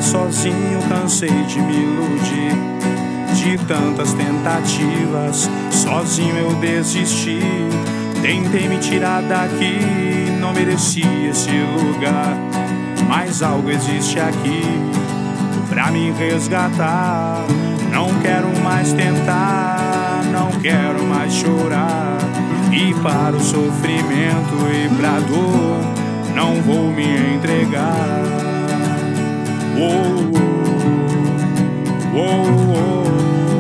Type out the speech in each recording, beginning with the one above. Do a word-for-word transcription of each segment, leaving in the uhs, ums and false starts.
sozinho, cansei de me iludir. De tantas tentativas, sozinho eu desisti. Tentei me tirar daqui, não merecia esse lugar. Mas algo existe aqui pra me resgatar. Não quero mais tentar, não quero mais chorar. E para o sofrimento e pra dor não vou me entregar. Oh, oh, oh, oh.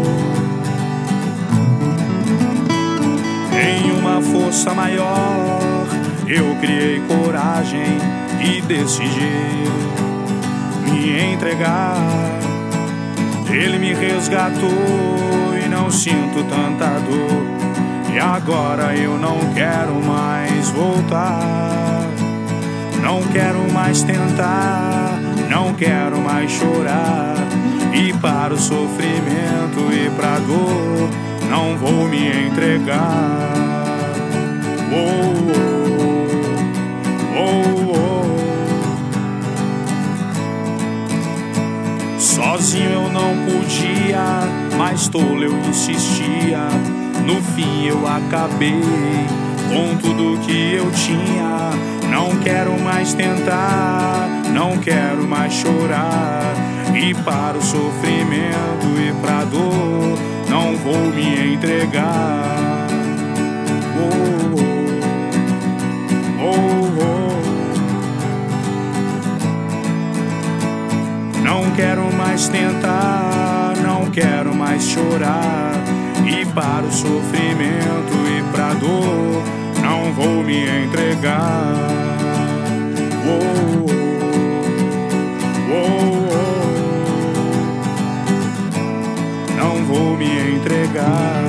Em uma força maior eu criei coragem e decidi me entregar. Ele me resgatou e não sinto tanta dor. E agora eu não quero mais voltar. Não quero mais tentar, não quero mais chorar. E para o sofrimento e pra dor não vou me entregar. Oh, oh, oh, oh. Sozinho eu não podia, mas tolo eu insistia. No fim eu acabei com tudo que eu tinha. Não quero mais tentar, não quero mais chorar. E para o sofrimento e pra dor não vou me entregar. Oh, oh, oh. Não quero mais tentar, não quero mais chorar. E para o sofrimento e pra dor não vou me entregar. Oh, oh, oh. Não vou me entregar.